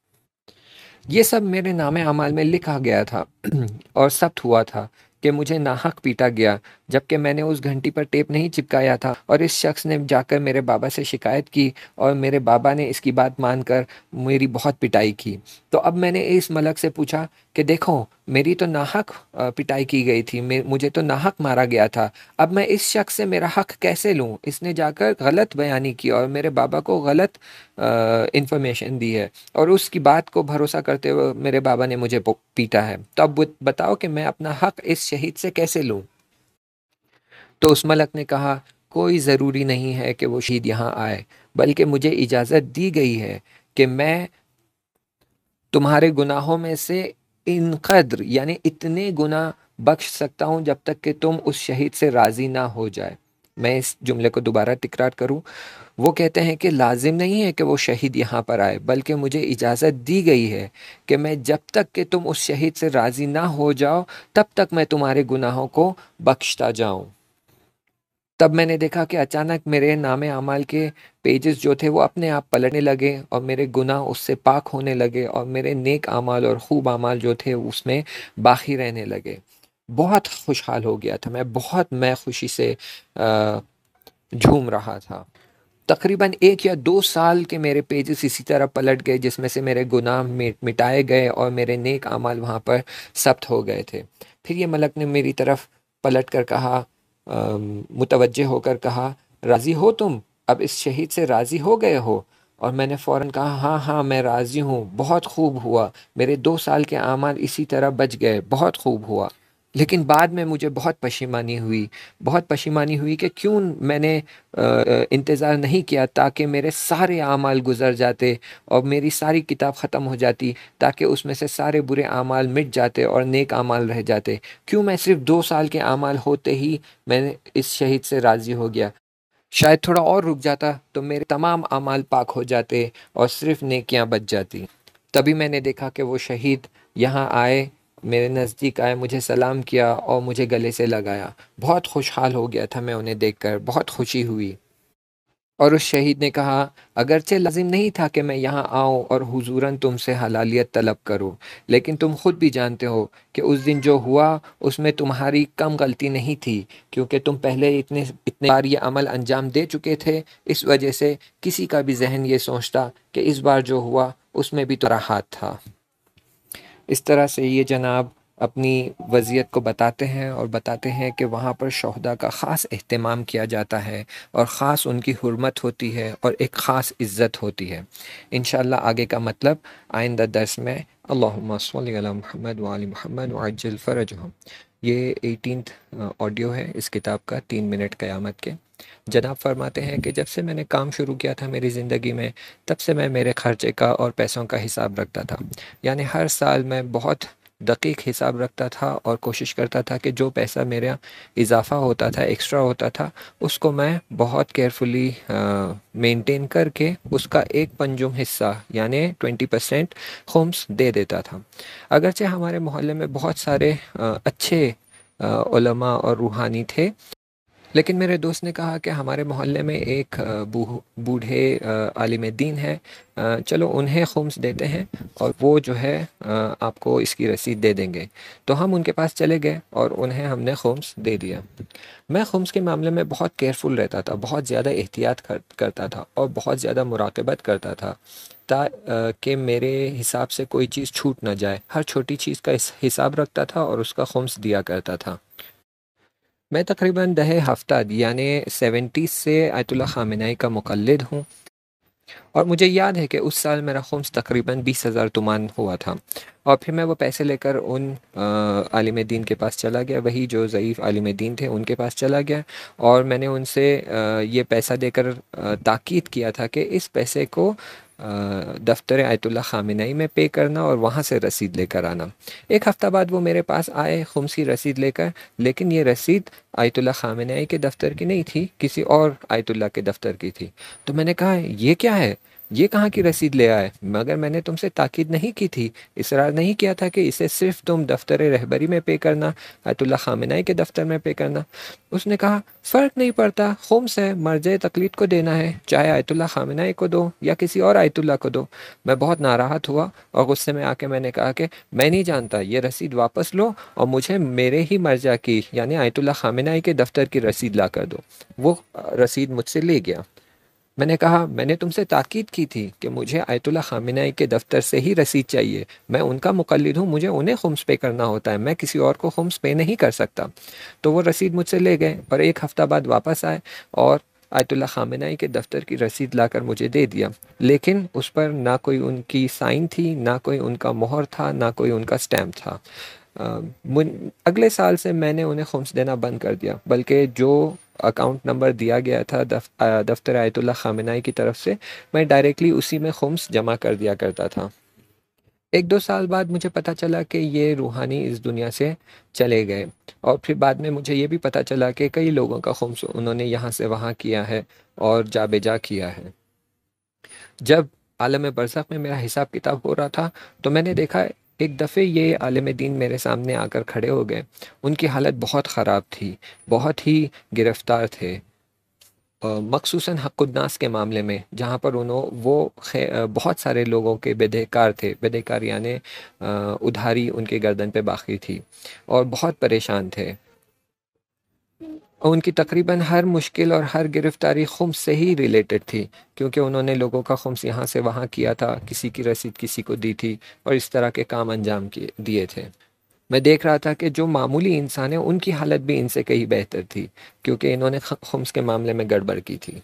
ये सब मेरे नामे अमाल में लिखा गया था और सब्त हुआ था कि मुझे नाहक पीटा गया, जबकि मैंने उस घंटी पर टेप नहीं चिपकाया था। और इस शख्स ने जाकर मेरे बाबा से शिकायत की और मेरे बाबा ने इसकी बात मानकर मेरी बहुत पिटाई की। तो अब मैंने इस मलक से पूछा कि देखो, मेरी तो नाहक अ, पिटाई की गई थी, मे मुझे तो नाहक मारा गया था, अब मैं इस शख्स से मेरा हक कैसे लूँ? इसने जाकर गलत बयानी की और मेरे बाबा को गलत इंफॉर्मेशन दी है और उसकी बात को भरोसा करते हुए मेरे बाबा ने मुझे पो- पीटा है। तो अब बुत- बताओ कि मैं अपना हक इस शहीद से कैसे लूं? तो उस मलक ने कहा, कोई ज़रूरी नहीं है कि वो शहीद यहाँ आए, बल्कि मुझे इजाज़त दी गई है कि मैं तुम्हारे गुनाहों में से इन कद्र यानी इतने गुनाह बख्श सकता हूँ जब तक कि तुम उस शहीद से राज़ी ना हो जाए। मैं इस जुमले को दोबारा तिकरार करूँ। वो कहते हैं कि लाजिम नहीं है कि वो शहीद यहाँ पर आए, बल्कि मुझे इजाज़त दी गई है कि मैं जब तक कि तुम उस शहीद से राज़ी ना हो जाओ, तब तक मैं तुम्हारे गुनाहों को बख्शता जाऊं। तब मैंने देखा कि अचानक मेरे नामे अमाल के पेजेस जो थे वो अपने आप पलटने लगे और मेरे गुनाह उससे पाक होने लगे और मेरे नेक अमाल और खूब अमाल जो थे उसमें बाकी रहने लगे। बहुत खुशहाल हो गया था मैं, बहुत मैं खुशी से अ, झूम रहा था। तकरीबन एक या दो साल के मेरे पेजेस इसी तरह पलट गए, जिसमें से मेरे गुनाह मिट मिटाए गए और मेरे नेक अमाल वहाँ पर सब्त हो गए थे। फिर ये मलक ने मेरी तरफ पलट कर कहा, अम, मुतवज्जे होकर कहा, राज़ी हो तुम? अब इस शहीद से राज़ी हो गए हो? और मैंने फ़ौरन कहा, हाँ हाँ मैं राज़ी हूँ, बहुत खूब हुआ, मेरे दो साल के अमाल इसी तरह बच गए, बहुत खूब हुआ। लेकिन बाद में मुझे बहुत पशिमानी हुई, बहुत पशिमानी हुई कि क्यों मैंने इंतज़ार नहीं किया ताकि मेरे सारे आमाल गुजर जाते और मेरी सारी किताब ख़त्म हो जाती, ताकि उसमें से सारे बुरे आमाल मिट जाते और नेक आमाल रह जाते। क्यों मैं सिर्फ दो साल के आमाल होते ही मैंने इस शहीद से राज़ी हो गया? शायद थोड़ा और रुक जाता तो मेरे तमाम आमाल पाक हो जाते और सिर्फ नेकियां बच जाती। तभी मैंने देखा कि वो शहीद यहाँ आए, मेरे नज़दीक आए, मुझे सलाम किया और मुझे गले से लगाया। बहुत खुशहाल हो गया था मैं उन्हें देखकर, बहुत खुशी हुई। और उस शहीद ने कहा, अगरचे लाजिम नहीं था कि मैं यहाँ आऊँ और हुजूरन तुमसे हलालियत तलब करूँ, लेकिन तुम खुद भी जानते हो कि उस दिन जो हुआ उसमें तुम्हारी कम गलती नहीं थी, क्योंकि तुम पहले इतने इतने बार ये अमल अंजाम दे चुके थे। इस वजह से किसी का भी जहन ये सोचता कि इस बार जो हुआ उसमें भी तुम्हारा हाथ था। इस तरह से ये जनाब अपनी वज़ियत को बताते हैं और बताते हैं कि वहाँ पर शहदा का ख़ास एहतमाम किया जाता है और ख़ास उनकी हुर्मत होती है और एक ख़ास इज़्ज़त होती है। इंशाअल्लाह आगे का मतलब आइंदा दर्स में। अल्लाहुम्मा सल्लि अला मुहम्मद व आलि मुहम्मद व अज्जिल फ़रजहुम। ये एटीनथ ऑडियो है इस किताब का, तीन मिनट क़यामत के। जनाब फरमाते हैं कि जब से मैंने काम शुरू किया था मेरी ज़िंदगी में, तब से मैं मेरे खर्चे का और पैसों का हिसाब रखता था। यानी हर साल मैं बहुत दकीक हिसाब रखता था और कोशिश करता था कि जो पैसा मेरा इजाफ़ा होता था, एक्स्ट्रा होता था, उसको मैं बहुत केयरफुली मेंटेन करके उसका एक पंजुम हिस्सा यानी ट्वेंटी परसेंट खुम्स दे देता था। अगरचे हमारे मोहल्ले में बहुत सारे अ, अच्छे अ, उलमा और रूहानी थे, लेकिन मेरे दोस्त ने कहा कि हमारे मोहल्ले में एक अ, बूढ़ बूढ़े अ, आलिम दीन है, अ, चलो उन्हें खुम्स देते हैं और वो जो है अ, आपको इसकी रसीद दे देंगे। तो हम उनके पास चले गए और उन्हें हमने खुम्स दे दिया। मैं खुम्स के मामले में बहुत केयरफुल रहता था, बहुत ज़्यादा एहतियात कर, करता था और बहुत ज़्यादा मुराक़बत करता था ता अ, कि मेरे हिसाब से कोई चीज़ छूट ना जाए। हर छोटी चीज़ का इस हिसाब रखता था और उसका खुम्स दिया करता था। मैं तकरीबन दह हफ्ता यानी सेवेंटीज़ से आयतुल्लाह ख़ामेनी का मुक़ल्लिद हूँ। और मुझे याद है कि उस साल मेरा खुम्स तकरीबन बीस हज़ार तुमान हुआ था। और फिर मैं वो पैसे लेकर उन अ, आलिम दीन के पास चला गया, वही जो ज़ईफ़ आलिम दीन थे उनके पास चला गया, और मैंने उनसे अ, ये पैसा देकर अ, ताकीद किया था कि इस पैसे को दफ्तर आयतुल्लाह ख़ामेनी में पे करना और वहाँ से रसीद लेकर आना। एक हफ़्ता बाद वो मेरे पास आए खुम्स की रसीद लेकर, लेकिन ये रसीद आयतुल्लाह ख़ामेनी के दफ्तर की नहीं थी, किसी और आयतुल्लाह के दफ्तर की थी। तो मैंने कहा ये क्या है, ये कहाँ की रसीद ले आए, मगर मैंने तुमसे ताकीद नहीं की थी, इसरार नहीं किया था कि इसे सिर्फ तुम दफ्तर रहबरी में पे करना, आयतुल्लाह ख़ामेनी के दफ्तर में पे करना। उसने कहा फ़र्क नहीं पड़ता, खुम्स है, मर्ज़े तक़लीद को देना है, चाहे आयतुल्लाह ख़ामेनी को दो या किसी और आयतुल्लाह को दो। मैं बहुत नाराज़ हुआ और गुस्से में आके मैंने कहा कि मैं नहीं जानता, ये रसीद वापस लो और मुझे मेरे ही मर्जा की यानी आयतुल्लाह ख़ामेनी के दफ्तर की रसीद ला कर दो। वो रसीद मुझसे ले गया। मैंने कहा मैंने तुमसे ताकीद की थी कि मुझे आयतुल्लाह ख़ामेनी के दफ्तर से ही रसीद चाहिए, मैं उनका मुक़ल्लिद हूँ, मुझे उन्हें खुम्स पे करना होता है, मैं किसी और को खुम्स पे नहीं कर सकता। तो वो रसीद मुझसे ले गए और एक हफ़्ता बाद वापस आए और आयतुल्लाह ख़ामेनी के दफ्तर की रसीद लाकर मुझे दे दिया, लेकिन उस पर ना कोई उनकी साइन थी, ना कोई उनका मोहर था, ना कोई उनका स्टैम्प था। अ, मुन अगले साल से मैंने उन्हें खुम्स देना बंद कर दिया, बल्कि जो अकाउंट नंबर दिया गया था दफ अ, दफ्तर आयतुल्लाह ख़ामेनी की तरफ से, मैं डायरेक्टली उसी में खुम्स जमा कर दिया करता था। एक दो साल बाद मुझे पता चला कि ये रूहानी इस दुनिया से चले गए, और फिर बाद में मुझे ये भी पता चला कि कई लोगों का खुम्स उन्होंने यहाँ से वहाँ किया है और जाबेजा किया है। जब आलम बरज़ख में मेरा हिसाब किताब हो रहा था, तो मैंने देखा एक दफ़े ये आलिम दीन मेरे सामने आकर खड़े हो गए। उनकी हालत बहुत ख़राब थी, बहुत ही गिरफ़्तार थे, अ, मख़सूसन हक़्क़ुन्नास के मामले में, जहाँ पर उन्हों वो खे अ, बहुत सारे लोगों के बेदेकार थे। बेदेकार यानी अ, उधारी उनके गर्दन पे बाक़ी थी और बहुत परेशान थे। उनकी तकरीबन हर मुश्किल और हर गिरफ़्तारी खुम्स से ही रिलेटेड थी, क्योंकि उन्होंने लोगों का खुम्स यहाँ से वहाँ किया था, किसी की रसीद किसी को दी थी और इस तरह के काम अंजाम किए दिए थे। मैं देख रहा था कि जो मामूली इंसान है उनकी हालत भी इनसे कहीं बेहतर थी, क्योंकि इन्होंने ख खुम्स के मामले में गड़बड़ की थी।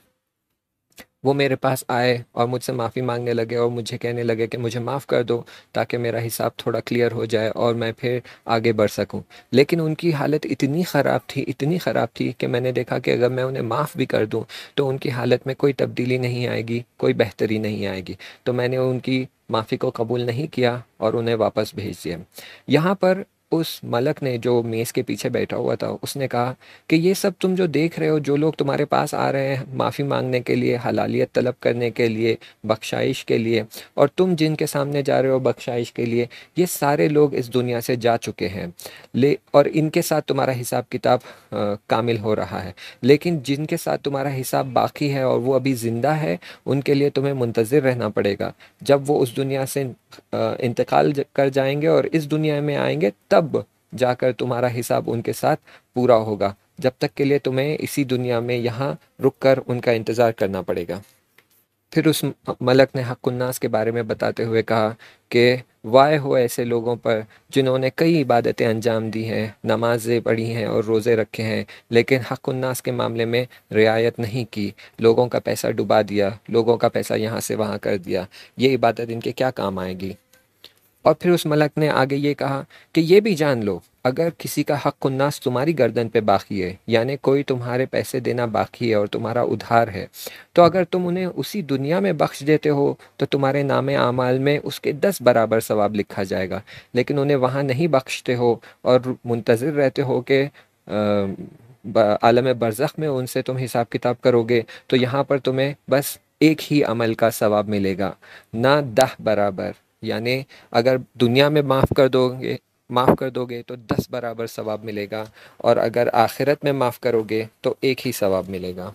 वो मेरे पास आए और मुझसे माफ़ी मांगने लगे और मुझे कहने लगे कि मुझे माफ़ कर दो, ताकि मेरा हिसाब थोड़ा क्लियर हो जाए और मैं फिर आगे बढ़ सकूं। लेकिन उनकी हालत इतनी ख़राब थी, इतनी ख़राब थी कि मैंने देखा कि अगर मैं उन्हें माफ़ भी कर दूं तो उनकी हालत में कोई तब्दीली नहीं आएगी, कोई बेहतरी नहीं आएगी। तो मैंने उनकी माफ़ी को कबूल नहीं किया और उन्हें वापस भेज दिया। यहाँ पर उस मलक ने, जो मेज़ के पीछे बैठा हुआ था, उसने कहा कि ये सब तुम जो देख रहे हो, जो लोग तुम्हारे पास आ रहे हैं माफ़ी मांगने के लिए, हलालियत तलब करने के लिए, बख्शाइश के लिए, और तुम जिनके सामने जा रहे हो बख्शाइश के लिए, ये सारे लोग इस दुनिया से जा चुके हैं, ले और इनके साथ तुम्हारा हिसाब किताब अ, कामिल हो रहा है। लेकिन जिनके साथ तुम्हारा हिसाब बाकी है और वो अभी ज़िंदा है, उनके लिए तुम्हें मुंतज़िर रहना पड़ेगा। जब वो उस दुनिया से अ, इंतकाल ज- कर जाएंगे और इस दुनिया में आएंगे, तब जाकर तुम्हारा हिसाब उनके साथ पूरा होगा। जब तक के लिए तुम्हें इसी दुनिया में यहाँ रुक कर उनका इंतज़ार करना पड़ेगा। फिर उस म- मलक ने हक़्क़ुन्नास के बारे में बताते हुए कहा कि वाह हो ऐसे लोगों पर जिन्होंने कई इबादतें अंजाम दी हैं, नमाज़ें पढ़ी हैं और रोज़े रखे हैं, लेकिन हक़्क़ुन्नास के मामले में रियायत नहीं की, लोगों का पैसा डुबा दिया, लोगों का पैसा यहाँ से वहाँ कर दिया। ये इबादत इनके क्या काम आएगी। और फिर उस मलक ने आगे ये कहा कि ये भी जान लो, अगर किसी का हक़ उन्नास तुम्हारी गर्दन पे बाकी है, यानी कोई तुम्हारे पैसे देना बाकी है और तुम्हारा उधार है, तो अगर तुम उन्हें उसी दुनिया में बख्श देते हो तो तुम्हारे नामे आमाल में उसके दस बराबर सवाब लिखा जाएगा। लेकिन उन्हें वहाँ नहीं बख्शते हो और मुंतज़िर रहते हो कि अ, ब- आलम बरज़ख में उनसे तुम हिसाब किताब करोगे, तो यहाँ पर तुम्हें बस एक ही अमल का सवाब मिलेगा, ना दह बराबर। यानी अगर दुनिया में माफ़ कर दोगे माफ़ कर दोगे तो दस बराबर सवाब मिलेगा, और अगर आखिरत में माफ़ करोगे तो एक ही सवाब मिलेगा।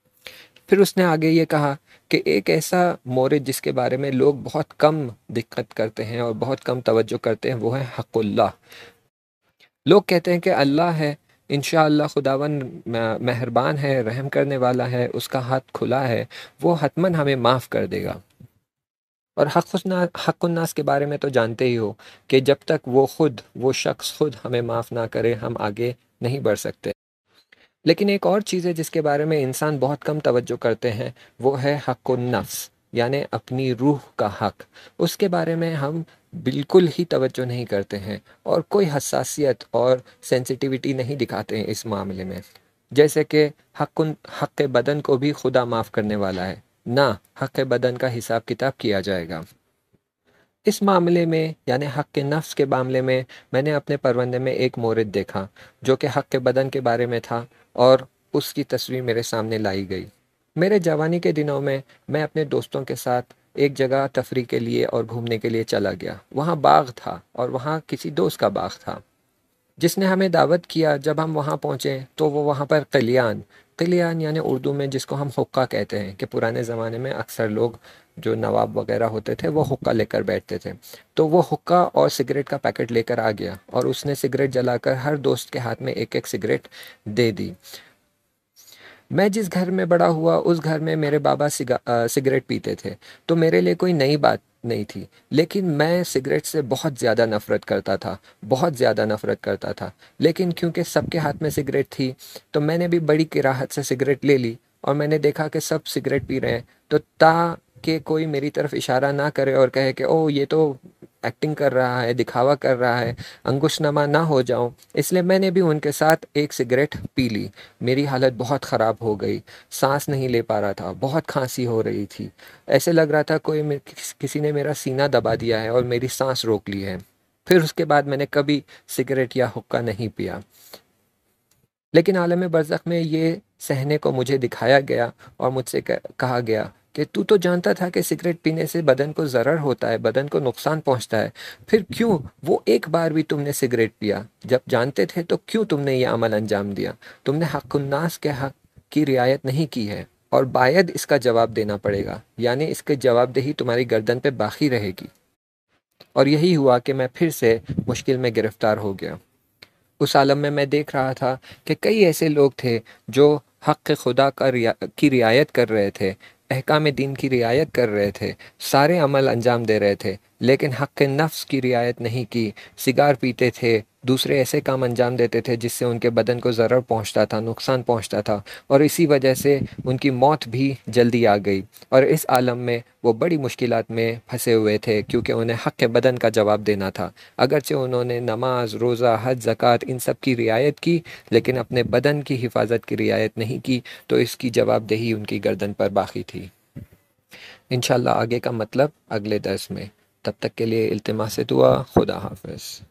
फिर उसने आगे ये कहा कि एक ऐसा मोरिद जिसके बारे में लोग बहुत कम दिक्कत करते हैं और बहुत कम तवज्जो करते हैं, वो है हक़ुल्लाह। लोग कहते हैं कि अल्लाह है, इंशाअल्लाह खुदावन म- मेहरबान है, रहम करने वाला है, उसका हाथ खुला है, वो हतमन हमें माफ़ कर देगा। और हक़ुन्ना हक़ुन्नास के बारे में तो जानते ही हो कि जब तक वो खुद वो शख्स खुद हमें माफ़ ना करे, हम आगे नहीं बढ़ सकते। लेकिन एक और चीज़ है जिसके बारे में इंसान बहुत कम तवज्जो करते हैं, वो है हक़ुन नफ्स। यानी अपनी रूह का हक, उसके बारे में हम बिल्कुल ही तवज्जो नहीं करते हैं और कोई हसासियत और सेंसिटिविटी नहीं दिखाते हैं इस मामले में। जैसे कि हक़ हक़ बदन को भी खुदा माफ़ करने वाला है, ना हक़ बदन का हिसाब किताब किया जाएगा। इस मामले में यानी हक़ नफ्स के मामले में मैंने अपने परवंदे में एक मोरिद देखा जो कि हक़ बदन के बारे में था और उसकी तस्वीर मेरे सामने लाई गई। मेरे जवानी के दिनों में मैं अपने दोस्तों के साथ एक जगह तफरी के लिए और घूमने के लिए चला गया। वहाँ बाग था और वहाँ किसी दोस्त का बाग था जिसने हमें दावत किया। जब हम वहाँ पहुँचे तो वो वहाँ पर क़लियान क़लियान यानी उर्दू में जिसको हम हुक्का कहते हैं कि पुराने ज़माने में अक्सर लोग जो नवाब वगैरह होते थे वो हुक्का लेकर बैठते थे। तो वो हुक्का और सिगरेट का पैकेट लेकर आ गया और उसने सिगरेट जलाकर हर दोस्त के हाथ में एक एक सिगरेट दे दी। मैं जिस घर में बड़ा हुआ उस घर में मेरे बाबा सिगा अ, सिगरेट पीते थे, तो मेरे लिए कोई नई बात नहीं थी। लेकिन मैं सिगरेट से बहुत ज़्यादा नफ़रत करता था, बहुत ज़्यादा नफ़रत करता था। लेकिन क्योंकि सबके हाथ में सिगरेट थी, तो मैंने भी बड़ी किराहत से सिगरेट ले ली और मैंने देखा कि सब सिगरेट पी रहे हैं, तो ताकि कोई मेरी तरफ इशारा ना करे और कहे कि ओह ये तो एक्टिंग कर रहा है, दिखावा कर रहा है, अंगुशनमा ना हो जाऊं, इसलिए मैंने भी उनके साथ एक सिगरेट पी ली। मेरी हालत बहुत ख़राब हो गई, सांस नहीं ले पा रहा था, बहुत खांसी हो रही थी, ऐसे लग रहा था कोई मे- किस- किसी ने मेरा सीना दबा दिया है और मेरी सांस रोक ली है। फिर उसके बाद मैंने कभी सिगरेट या हुक्का नहीं पिया। लेकिन आलम बरज़ख में ये सहने को मुझे दिखाया गया और मुझसे क- कहा गया कि तू तो जानता था कि सिगरेट पीने से बदन को ज़रर होता है, बदन को नुकसान पहुंचता है, फिर क्यों वो एक बार भी तुमने सिगरेट पिया? जब जानते थे तो क्यों तुमने ये अमल अंजाम दिया? तुमने हक़ुन्नास के हक़ की रियायत नहीं की है और बायद इसका जवाब देना पड़ेगा, यानी इसकी जवाबदेही तुम्हारी गर्दन पे बाकी रहेगी। और यही हुआ कि मैं फिर से मुश्किल में गिरफ्तार हो गया। उस आलम में मैं देख रहा था कि कई ऐसे लोग थे जो हक़ खुदा का रिया की रियायत कर रहे थे, अहकाम दीन की रियायत कर रहे थे, सारे अमल अंजाम दे रहे थे, लेकिन हक़ नफ्स की रियायत नहीं की। सिगार पीते थे, दूसरे ऐसे काम अंजाम देते थे जिससे उनके बदन को ज़रर पहुंचता था, नुकसान पहुंचता था और इसी वजह से उनकी मौत भी जल्दी आ गई। और इस आलम में वो बड़ी मुश्किलात में फंसे हुए थे क्योंकि उन्हें हक़ बदन का जवाब देना था। अगरचे उन्होंने नमाज, रोज़ा, हज, ज़कात इन सब की रियायत की, लेकिन अपने बदन की हिफाजत की रियायत नहीं की, तो इसकी जवाबदेही उनकी गर्दन पर बाकी थी। इंशाल्लाह आगे का मतलब अगले दर्स में। तब तक के लिए इल्तिमास दुआ। खुदा हाफ़िज़।